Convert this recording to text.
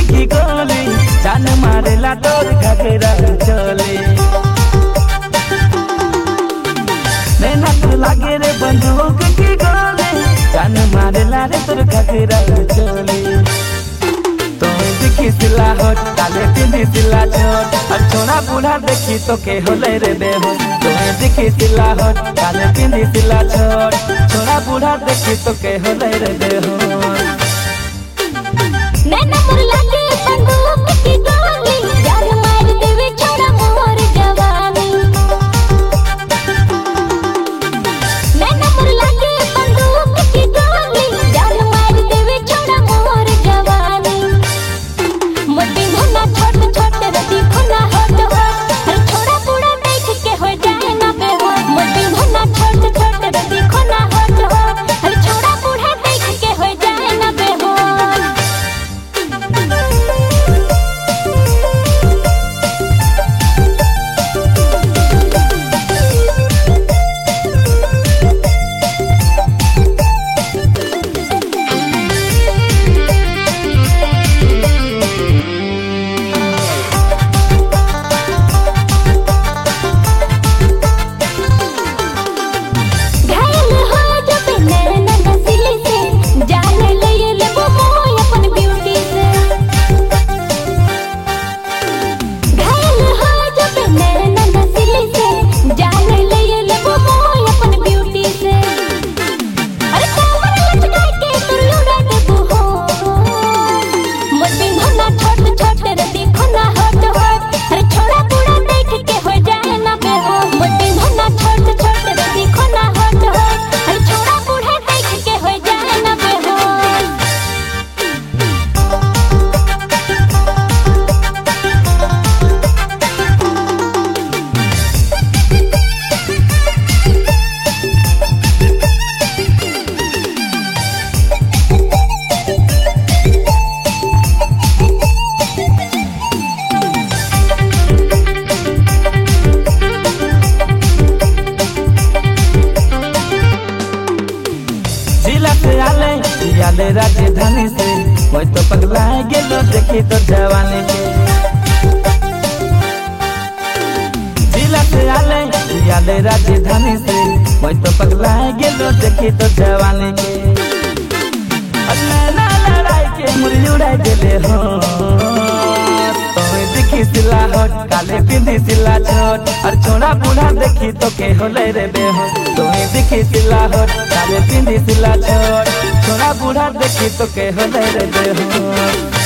की गोली जान मारेला तोर घघरा चले मेहनत लागे रे बंदूक की गोली जान मारेला रे तोर घघरा चले देखी सिला होट काले पिंदी सिला छोट और छोड़ा बूढ़ा देखी तो के होले रे बेहो तुम्हें देखी सिला होट काले पिंदी सिला छोट छोड़ा बूढ़ा देखी तो के होले रे बेहो नैना मोर लागे बंदूक की गोली जान मार देवे छोड़ा मोर जवानी नैना मोर लागे बंदूक की गोली जान मार देवे छोड़ा मोर जवानी मोटी मुन्ना छोट छोट रति खुना होट हो हर छोड़ा बूढ़ा देख के हो जाए ना बेहोश मोटी मुन्ना छोट छोट रति खुना होट हो हर छोड़ा बूढ़ा देख के हो जाए ना बेहोश आले राजधानी से मैं तो पगला गेलो देखी तो जवानी के जिला से आले राजधानी से मैं तो पगला गेलो देखी तो जवानी के ना लड़ाई के मुरली उड़ाई गेले हो तुम्हें देखी सिला होट काले पिंदी सिला छोट और छोड़ा बूढ़ा देखी तो के होले रे बेहो तुम्हें देखी सिला होट काले पिंदी सिला छोट छोड़ा बूढ़ा देखी तो के होले रे बेहो।